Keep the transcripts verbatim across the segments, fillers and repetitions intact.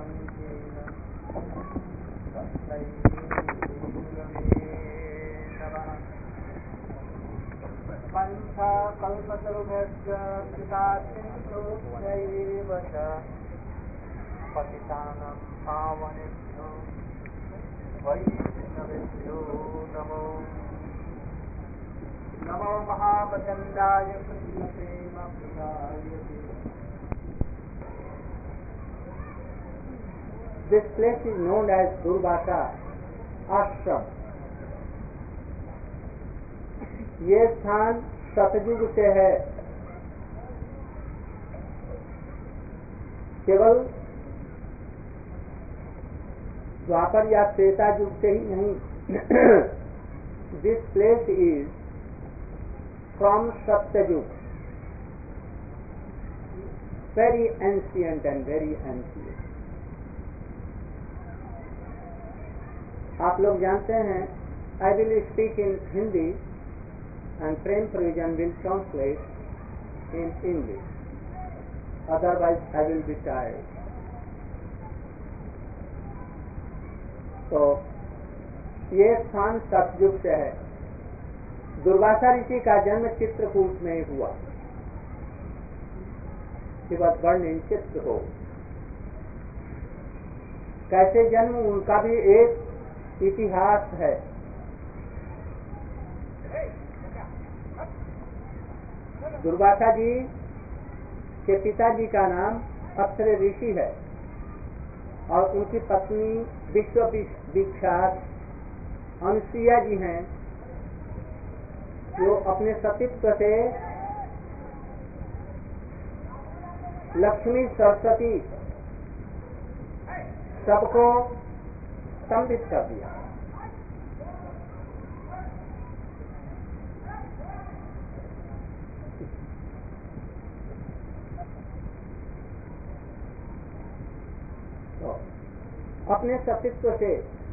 कल्पतरुभ्यश्च कृतासिन्धुभ्यैव च पतितानां पावनेभ्यो वैष्णवेभ्यो Namo Namo महाप्रचण्डाय कृष्णप्रेमप्रियाय। This place is known as Durvasa Ashram. ये स्थान सतयुग से है, केवल द्वापर या त्रेता युग से ही नहीं। This place is from Satyayuga, very ancient and very ancient. आप लोग जानते हैं, I will speak in Hindi and Prem Provision will translate in English. Otherwise, I will be tired. तो ये स्थान सतयुग से है। दुर्वासा ऋषि का जन्म चित्रकूट में हुआ। He was born in Chitrakoot. कैसे जन्म, उनका भी एक इतिहास है। दुर्वासा जी के पिताजी का नाम अक्षर ऋषि है और उनकी पत्नी विश्व विख्यात अनुसुईया जी हैं, जो अपने सतीत्व से लक्ष्मी सरस्वती सबको स्तंभित कर दिया। अपने सतीत्व से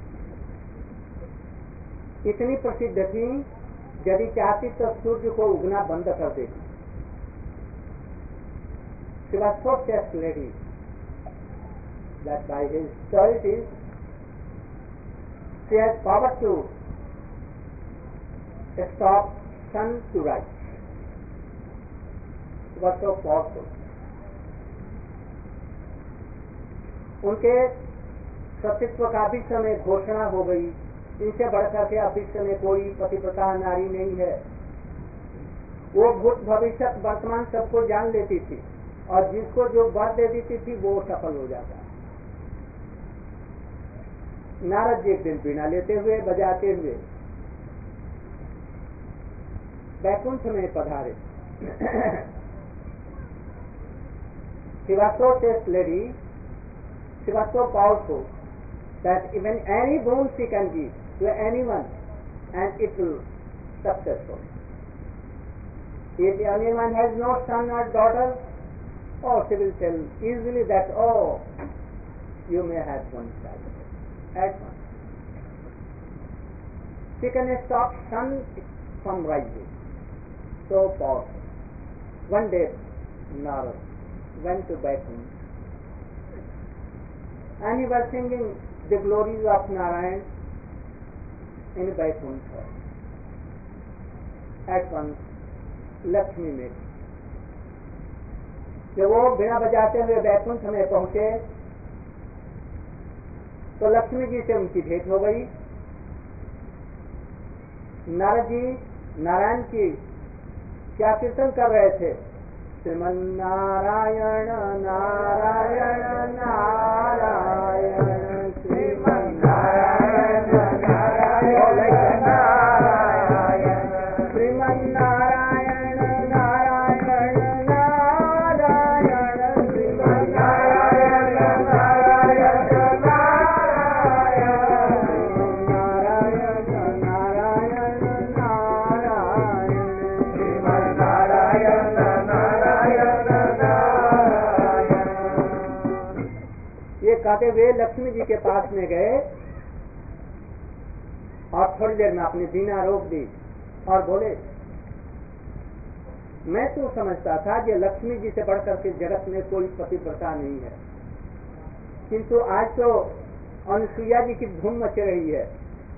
इतनी प्रसिद्ध थी, यदि चाहती तो सूर्य को उगना बंद कर देती। She was so chaste lady that by his qualities she has power to stop sun to rise. She was so powerful. उनके सतीत्व का विश्व में घोषणा हो गई। इनसे बढ़कर के अब विश्व में कोई पतिव्रता नारी नहीं है। वो भूत भविष्य वर्तमान सबको जान लेती थी और जिसको जो वर दे देती थी वो सफल हो जाता। नारद जी एक दिन बीना लेते हुए बजाते हुए वैकुंठ में पधारे। She was so chaste lady, she was so powerful that even any boon she can give to anyone and it will successful. If anyone has no son or daughter, oh, she will tell easily that, oh, you may have one child at once. She can stop sun from rising. So powerful. One day, Narad went to Vaikuntha and he was singing the glories of Narayan in Vaikuntha. At once, Lakshmi met. जब वो बिना बजाते हुए वैकुंठ में पहुंचे तो लक्ष्मी जी से उनकी भेंट हो गई। नारद जी नारायण की क्या कीर्तन कर रहे थे? श्रीमन नारायण नारायण नारायण श्रीमन नारायण नारायण नारायण श्रीमन नारायण नारायण नारायण श्रीमन नारायण नारायण नारायण नारायण नारायण श्रीमन नारायण कहते हुए लक्ष्मी जी के पास में गए और थोड़ी देर में अपनी बीना रोक दी और बोले, मैं तो समझता था कि लक्ष्मी जी से बढ़कर के जगत में कोई पतिव्रता नहीं है, किंतु आज तो अनुसुईया जी की धूम मच रही है,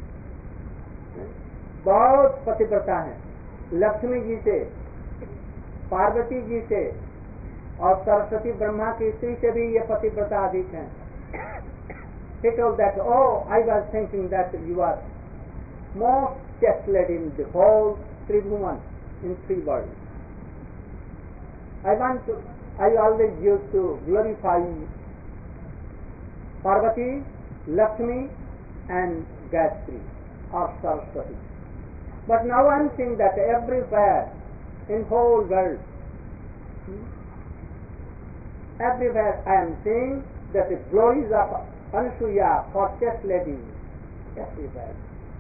बहुत पतिव्रता है। लक्ष्मी जी से, पार्वती जी से और सरस्वती ब्रह्मा की स्त्री से भी ये पतिव्रता अधिक है। He told that, oh, I was thinking that you are most chaste lady in the whole Tribhuvan, in three worlds. I want to, I always used to glorify Parvati, Lakshmi and Gayatri or Saraswati. But now I am seeing that everywhere in whole world, everywhere I am seeing that the glories of Ansuya for chaste ladies, everywhere.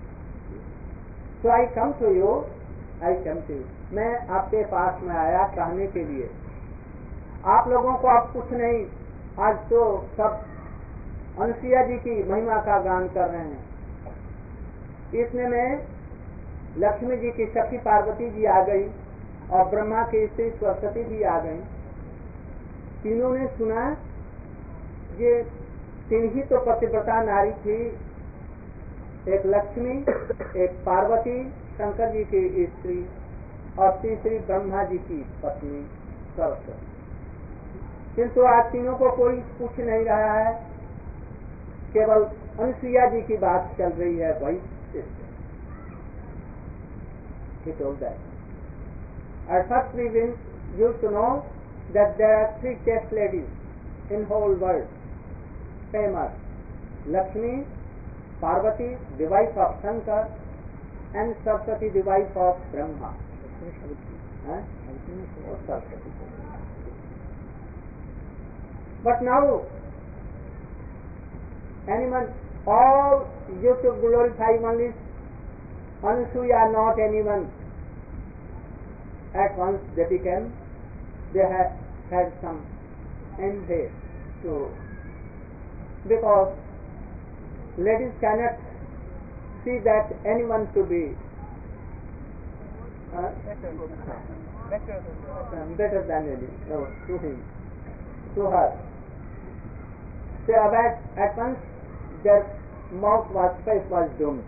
So I come to you, I come to you. मैं आपके पास में आया कहने के लिए, आप लोगों को अब कुछ नहीं, आज तो सब अनुसुईया जी की महिमा का गान कर रहे हैं। इसमें में लक्ष्मी जी की सखी पार्वती जी आ गई और ब्रह्मा की स्त्री सरस्वती भी आ गई। तीनों ने सुना, ये तीन ही तो पतिव्रता नारी थी, एक लक्ष्मी, एक पार्वती शंकर जी की स्त्री और तीसरी ब्रह्मा जी की पत्नी सरस्वती। किंतु आज तीनों को कोई पूछ नहीं रहा है, केवल अनुसुईया जी की बात चल रही है। वही He told that. At first we used to know that there are three chaste ladies in whole world, famous: Lakshmi, Parvati, the wife of Shankar, and Saraswati, the wife of Brahma. Huh? Oh, Saraswati. But now, anyone, all used to glorify only Ansuya, not anyone. At once they became, they had had some envy to, because ladies cannot see that anyone to be uh, better, better than better than any, no, to him, to her. So at, at once their mouth was, face was doomed.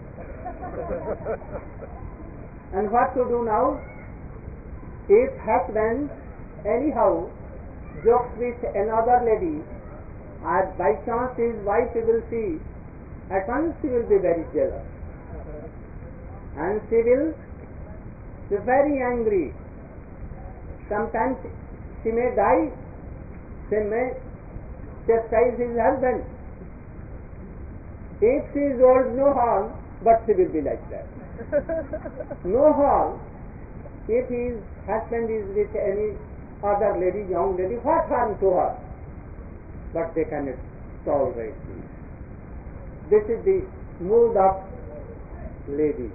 And what to do now? If husband anyhow jokes with another lady, and by chance his wife will see, at once she will be very jealous, and she will be very angry. Sometimes she may die, she may chastise his husband. If she is old, no harm, but she will be like that. No harm. If his husband is with any other lady, young lady, what harm to her? But they cannot tolerate this. This is the mood of ladies.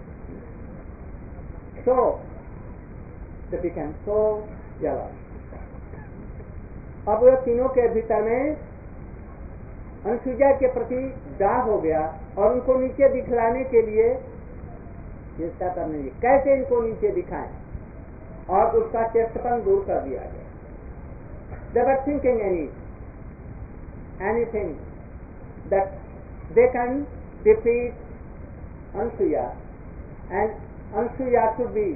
So they become so jealous. अब वे तीनों के भीतर में अनुसुईया के प्रति दाह हो गया और उनको नीचे दिखलाने के लिए चेष्टा करने लगी, कैसे इनको नीचे दिखाएं, और उसका चेष्टपन दूर कर दिया गया। They were thinking any anything that they can defeat Ansuya, and Ansuya should be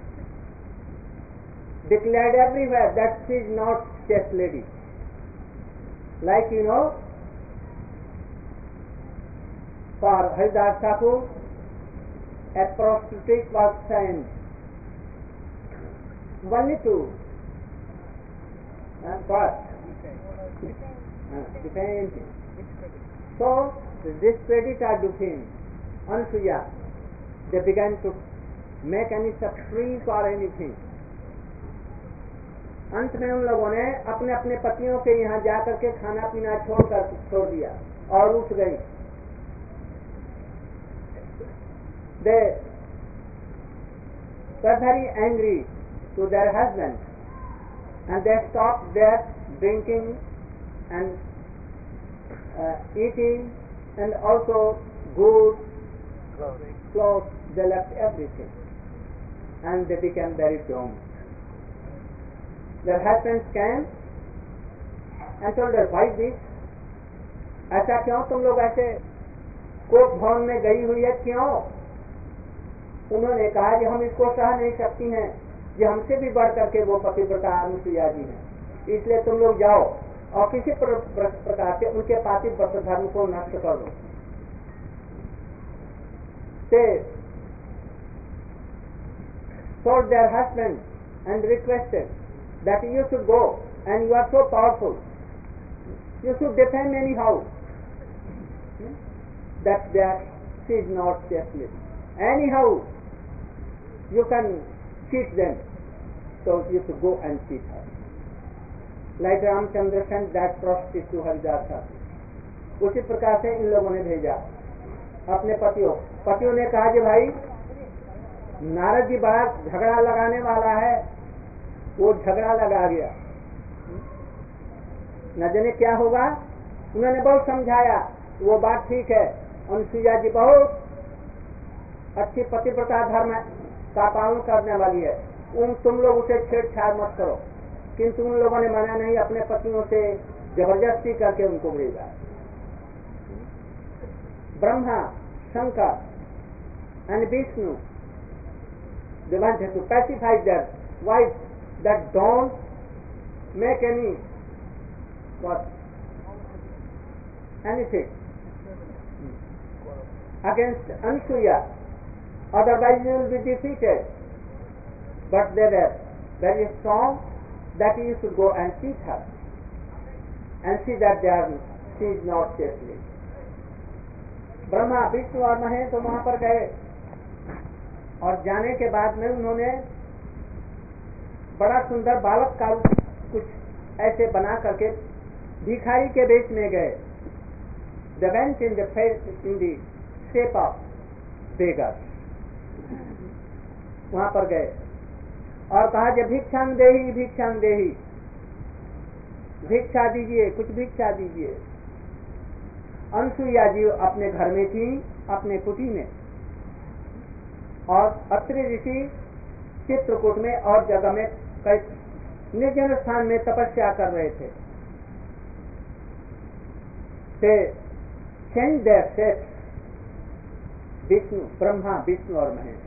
declared everywhere that she is not chaste lady. Like, you know, for Haridas Thakur, a prostitute was sent only to uh, what? Uh, defend him. So, the discreditor to him, Ansuya, they began to make any subterfuge or anything. अंत में उन लोगों ने अपने अपने पतियों के यहाँ जाकर के खाना पीना छोड़कर छोड़ दिया और उठ गई। They were very angry to their husband, and they stopped their drinking and uh, eating, and also good clothes. They left everything, and they became very doomed. Their husbands came and told her, why this? ऐसा क्यों तुम लोग ऐसे कोप भवन में गई हुई है, क्यों? उन्होंने कहा कि हम इसको सह नहीं सकती हैं, कि हमसे भी बढ़ करके वो पतिव्रता अनुसुईया जी हैं, इसलिए तुम लोग जाओ और किसी प्र, प्र, प्रकार से उनके पातिव्रत धर्म को नष्ट कर दो। They told their husband and requested that you should go, and you are so powerful, you should defend anyhow that there she is not safely. Anyhow, you can cheat them, so you should go and cheat her. Like Ramchandra sent that prostitute to Haridasa. उसी प्रकार से इन लोगों ने भेजा अपने पतियों पतियों ने कहा कि भाई नारद जी बड़ा झगड़ा लगाने वाला है, वो झगड़ा लगा गया, न जाने क्या होगा। उन्होंने बहुत समझाया, वो बात ठीक है, अनुसुईया जी बहुत अच्छी पतिव्रता धर्म का पालन करने वाली है, उन तुम लोग उसे छेड़छाड़ मत करो। किंतु उन लोगों ने मना नहीं, अपने पतियों से जबरदस्ती करके उनको भेजा। Brahma, Shankar and Vishnu, they wanted to pacify their wives that don't make any what anything against Ansuya, otherwise you will be defeated. But they were very strong that you should go and teach her and see that they are, she is not safely. Brahma, Vishnu और महेश तो वहां पर गए और जाने के बाद में उन्होंने बड़ा सुंदर बालक का कुछ ऐसे बना करके भिखारी के वेश में गए। They went in the face in the shape of beggar. वहां पर गए और कहा कि भिक्षांग देही भिक्षांग देही, भिक्षा दीजिए, कुछ भिक्षा दीजिए। अनुसुईया जी अपने घर में थी, अपने कुटी में, और अत्रि ऋषि चित्रकूट में और जगह में कई निर्जन स्थान में तपस्या कर रहे थे। They changed their sex, Vishnu, Brahma, Vishnu और Mahesh,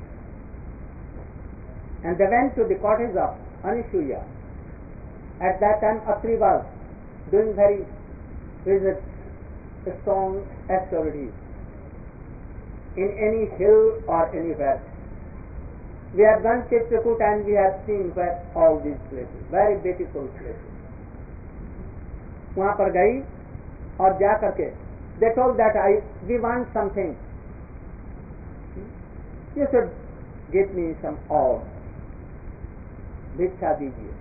and they went to the cottage of Anasuya. At that time, Atri was doing very visit strong activities in any hill or anywhere. We have done Chitrakoot and we have seen all these places, very beautiful places. वहाँ पर गई और जा करके they told that I we want something. You should give me some alms. भिक्षा दीजिए।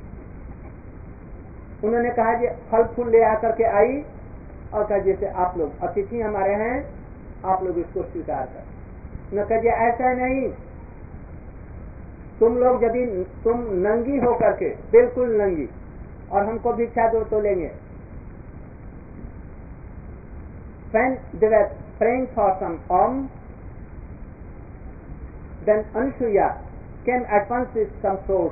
उन्होंने कहा कि फल फूल ले आकर के आई और कहा जैसे आप लोग अतिथि हमारे हैं, आप लोग इसको स्वीकार कर। न कहिए ऐसा नहीं, तुम लोग यदि तुम नंगी हो करके, बिल्कुल नंगी, और हमको भिक्षा दो तो लेंगे। When they were praying for some alms, then Anasuya came at once with some swords.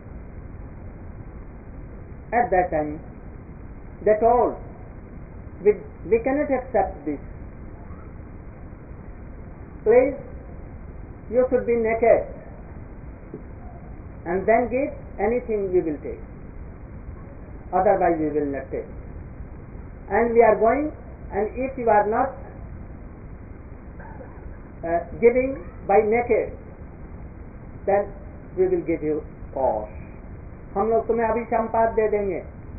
At that time, they told, we, we cannot accept this. Please, you should be naked, and then give anything we will take. Otherwise, we will not take. And we are going, and if you are not uh, giving by naked, then we will give you cause. हम लोग तुम्हें अभी संपाद दे देंगे।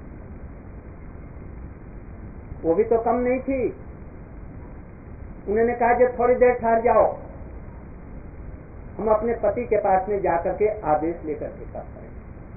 वो भी तो कम नहीं थी। उन्होंने कहा जब थोड़ी देर ठहर जाओ, हम अपने पति के पास में जाकर के आदेश लेकर के कर पाए।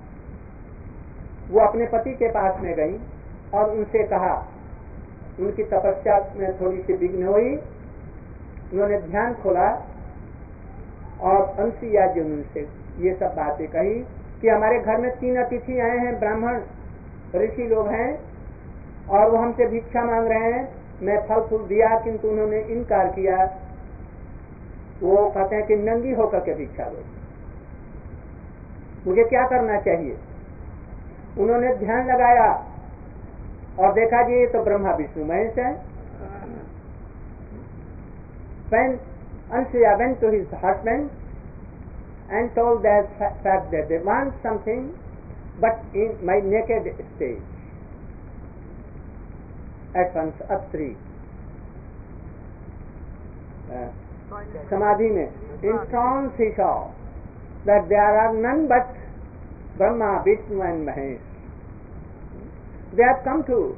वो अपने पति के पास में गई और उनसे कहा, उनकी तपस्या में थोड़ी सी विघ्न हुई। उन्होंने ध्यान खोला और अनुसुईया जी उनसे ये सब बातें कही कि हमारे घर में तीन अतिथि आए हैं, ब्राह्मण ऋषि लोग हैं, और वो हमसे भिक्षा मांग रहे हैं। मैं फल फूल दिया किंतु उन्होंने इनकार किया। वो कहते हैं कि नंगी होकर के भिक्षा दो, मुझे क्या करना चाहिए? उन्होंने ध्यान लगाया और देखा कि ये तो ब्रह्मा विष्णु महेश है, when Ansuya went to his husband and told that fact that they want something, but in my naked state, at once Atri, uh, Samadhi mein, in trance he saw that there are none but Brahma, Vishnu and Mahesh. They have come to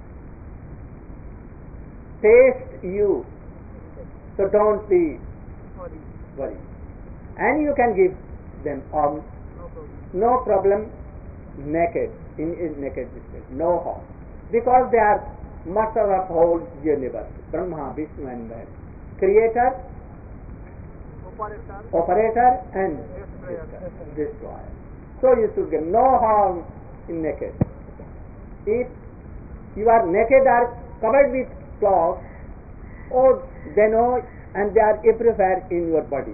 taste you, so don't be worried. And you can give them alms, no problem, naked, in, in naked state, no harm. Because they are master of whole universe, Brahma, Vishnu and Mahesh. Creator, Operator, operator and Destroyer. destroyer. So you should get no harm in naked. If you are naked or covered with cloth, oh, they know and they are everywhere in your body.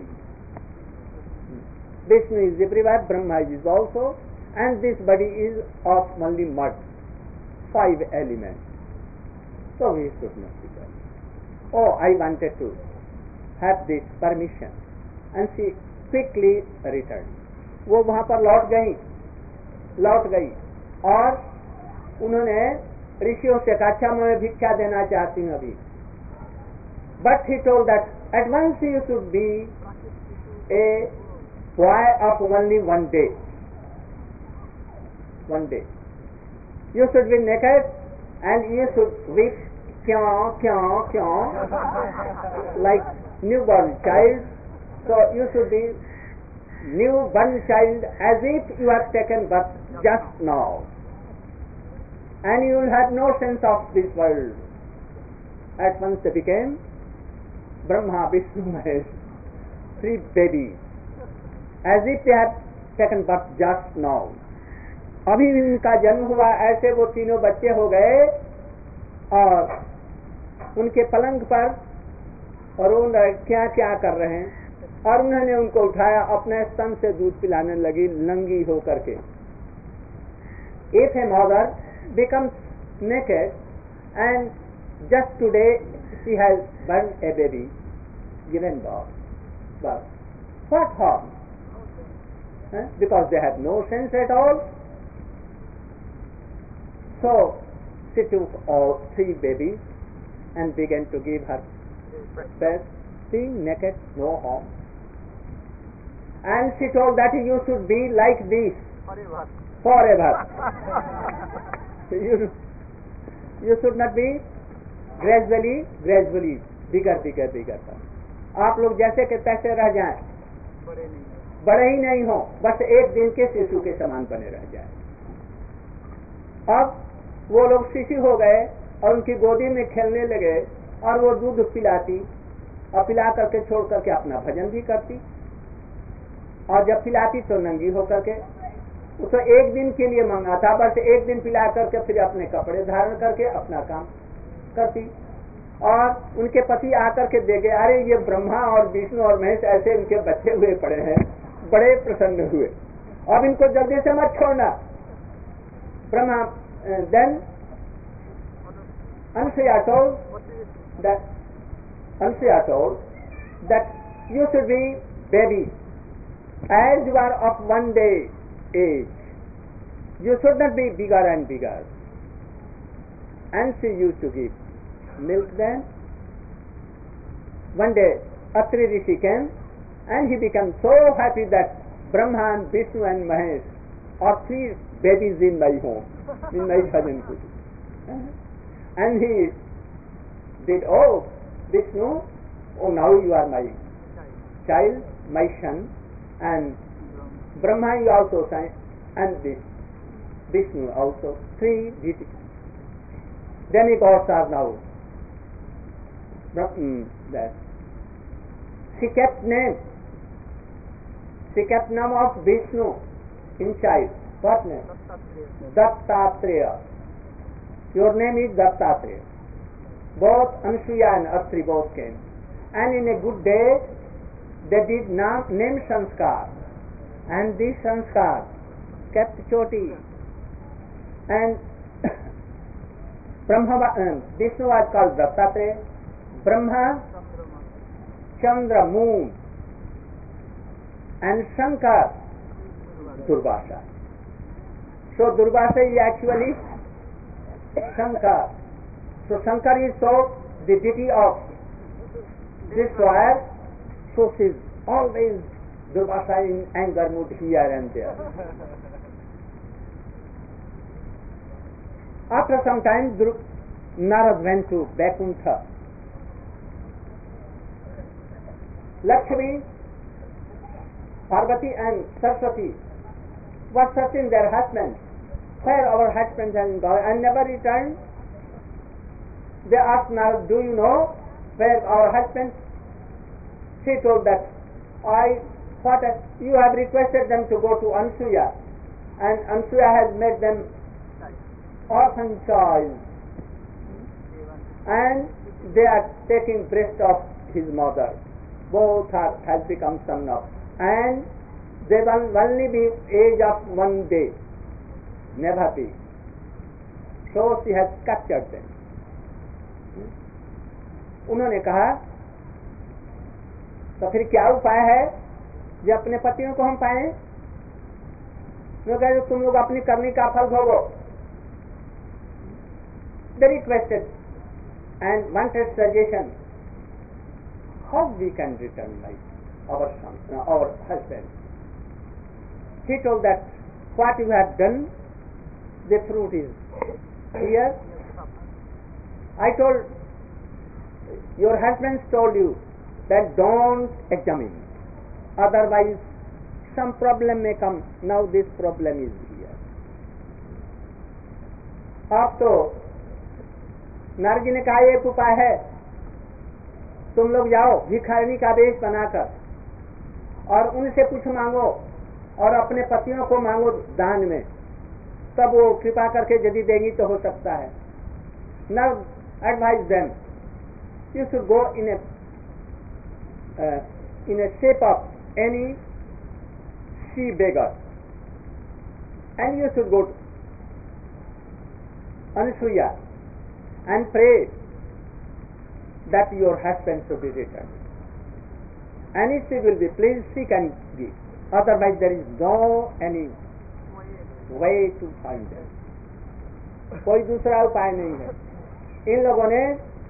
Vishnu is everywhere, Brahma is also, and this body is of only mud, five elements. So we should not be there. Oh, I wanted to have this permission, and she quickly returned. वो वहाँ पर लौट गई लौट गई और उन्होंने ऋषियों से कहा, अच्छा मैं भिक्षा देना चाहती हूँ अभी. But he told that at once you should be a boy of only one day. One day. You should be naked and you should weep kya kya kya like newborn child. So you should be newborn child as if you have taken birth just now. And you will have no sense of this world. At once they became Brahma, Vishnu, Mahesh, three babies, as if they have taken birth just now. अभी उनका जन्म हुआ, ऐसे वो तीनों बच्चे हो गए और उनके पलंग पर और वो क्या क्या कर रहे हैं, और उन्होंने उनको उठाया, अपने स्तन से दूध पिलाने लगी नंगी हो करके. If a mother becomes naked and just today she has born a baby, given birth, but what harm? Huh? Because they have no sense at all. So she took all three babies and began to give her breast, being naked, no harm. And she told that you should be like this Forever. forever. you, you should not be gradually, gradually, bigger, bigger, bigger. आप लोग जैसे के तैसे रह जाएं, बड़े नहीं. बड़े ही नहीं हो, बस एक दिन के शिशु के समान बने रह जाएं. अब वो लोग शिशु हो गए और उनकी गोदी में खेलने लगे और वो दूध पिलाती और पिला करके छोड़ करके अपना भजन भी करती, और जब पिलाती तो नंगी हो करके. उसको एक दिन के लिए मांगा था, बस एक दिन पिला करके फिर अपने कपड़े धारण करके अपना काम करती. और उनके पति आकर के देखे, अरे ये ब्रह्मा और विष्णु और महेश ऐसे उनके बच्चे हुए पड़े हैं, बड़े प्रसन्न हुए, अब इनको जल्दी से मत छोड़ना. Brahma then Ansuya told that Ansuya told that you should be baby as you are of one day age. You should not be bigger and bigger. And she used to give milk then. One day Atri Rishi came and he became so happy that Brahma and Vishnu and Mahesh are three babies in my home, in my bhajan kuti. And he did, oh Vishnu, oh now you are my child, my son, and Brahma you also son, and this Vishnu also, three demigods are now. Mm, that. She kept name. She kept name of Vishnu in child. What name? Dattatreya. Your name is Dattatreya. Both Ansuya and Atri both came. And in a good day, they did na- name sanskar. And this sanskar kept Choti. And Brahma, uh, Vishnu was called Dattatreya. Brahma Chandra, moon, and Shankar, Durvasa. So Durvasa is actually Shankar. So Shankar is so the deity of destroyer. So she is always Durvasa in anger mood here and there. After some time, Dur- Narad went to Vaikuntha. Lakshmi, Parvati and Saraswati were searching their husbands. Where our husbands have gone and never returned? They asked Narad, do you know where our husbands? She told that, I thought that you have requested them to go to Ansuya, and Ansuya has made them orphan child, and they are taking breast of his mother. Both are, has become son of, and they will only be age of one day, never be. So she has captured them. उन्होंने कहा तो फिर क्या उपाय है जो अपने पतियों को हम पाएं? वो कहे तुम लोग अपनी करनी का फल भोगो. They requested and wanted suggestion how we can return like our son, uh, our husband. He told that what you have done, the fruit is here. I told, your husband told you that don't examine, otherwise some problem may come. Now this problem is here. आप तो नारद जी ने कहा एक उपाय है, तुम लोग जाओ भिखारिणी का वेश बनाकर और उनसे कुछ मांगो और अपने पतियों को मांगो दान में, तब वो कृपा करके यदि देंगी तो हो सकता है. Narad advise them, you should go in a uh, in a shape of any she beggar, and you should go to Ansuya and pray that your husband should be returned. And if she will be pleased, she can give. Otherwise, there is no any way to find them. कोई दूसरा उपाय नहीं है. इन लोगों ने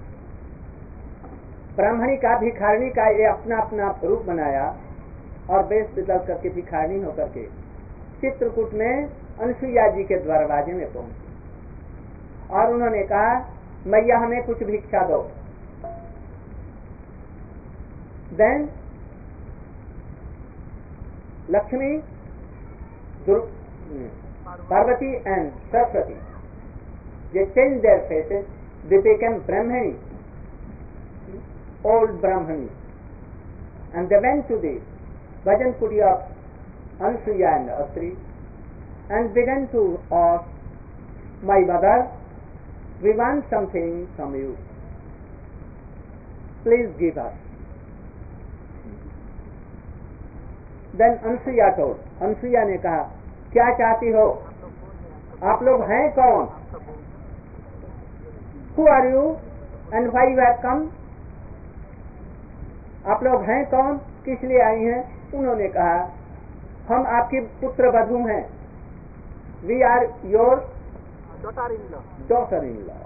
ब्राह्मणी का भिखारिणी का ये अपना अपना रूप बनाया और वेश बदल करके भिखारिणी होकर के चित्रकूट में अनसुईया जी के दरवाजे में पहुंची और उन्होंने कहा, मैया हमें कुछ भिक्षा दो. Then Lakshmi, Parvati and Saraswati, they changed their faces, they became Brahmani, old Brahmani, and they went to the Bhajan Kuti of Ansuya and Atri and began to ask, my mother, we want something from you, please give us. Then Ansuya told, Ansuya ने कहा, क्या चाहती हो? आप लोग हैं कौन? Who are you and why you have come? आप लोग हैं कौन, किस लिए आई हैं? उन्होंने कहा, हम आपकी पुत्र वधू हैं. We are your daughter-in-law. daughter-in-law.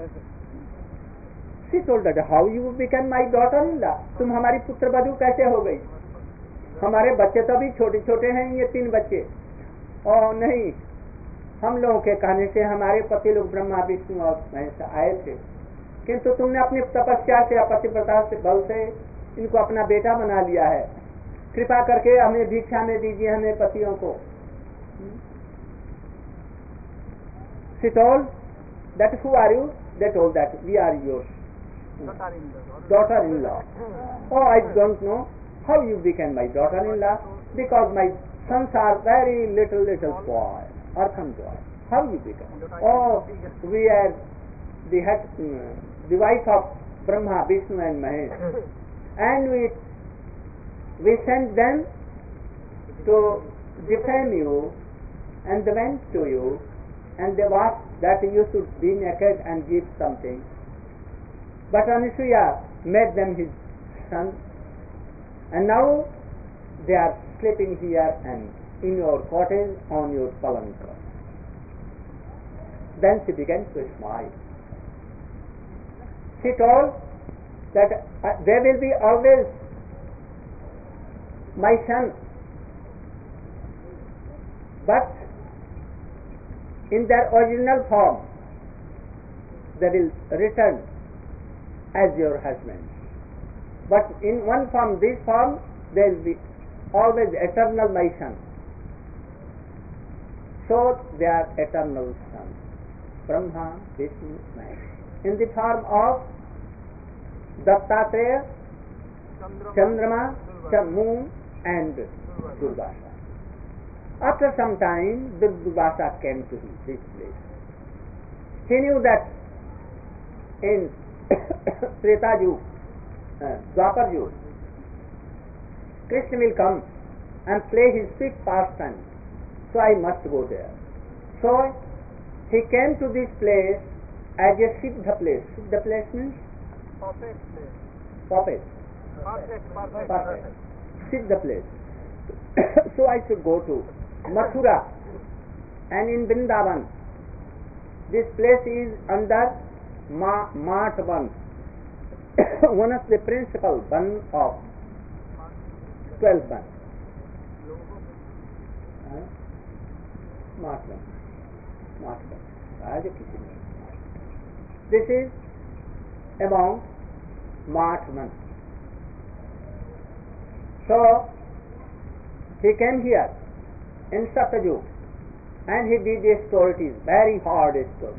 She told that, how you became my daughter-in-law? तुम हमारी पुत्र वधू कैसे हो गई? हमारे बच्चे तो अभी छोटे छोटे हैं, ये तीन बच्चे. और नहीं, हम लोगों के कहने से हमारे पति लोग ब्रह्मा विष्णु और महेश आए थे, किंतु तुमने अपनी तपस्या से पतिव्रता से बल से इनको अपना बेटा बना लिया है. कृपा करके हमें भिक्षा में दीजिए, हमें पतियों को. She told that, who are you? They told that we are yours daughter-in-law. Oh, I don't know how you became my daughter-in-law, because my sons are very little little boy, orphan boy. How you become? Oh, we are the head, the wife of Brahma, Vishnu and Mahesh, and we we sent them to defame you, and they went to you, and they asked that you should be naked and give something. But Anasuya made them his son, And now they are sleeping here and in your cottage on your palanka. Then she began to smile. She told that uh, they will be always my son, but in their original form they will return as your husband. But in one form, this form, they will be always eternal my son. So they are eternal sons, Brahma, Vishnu, Mahesh, in the form of Dattatreya, Chandrama, Moon and Durvasa. After some time, Durvasa came to this place. He knew that in Treta Yuga, uh, Dwapar Yuga, Krishna will come and play his sweet pastime, so I must go there. So he came to this place as a Siddha place. Siddha place means? Perfect place. Perfect. Perfect, perfect. Perfect. Siddha place. So I should go to Mathura and in Vrindavan. This place is under Ma Mat Van, one of the principal Van of twelve Van. Mat Van. Mat Van. Raja kisi nahi. This is among Mat Van. So he came here in Satyajug and he did a story. It is very hard story.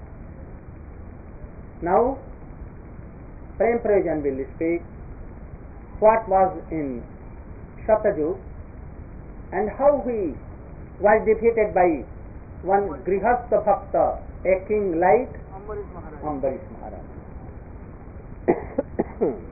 Now Prem Prayojan will speak what was in Satyajug and how he was defeated by one Grihastha Bhakta, a king like Ambarish Maharaj. Ambarish Maharaj.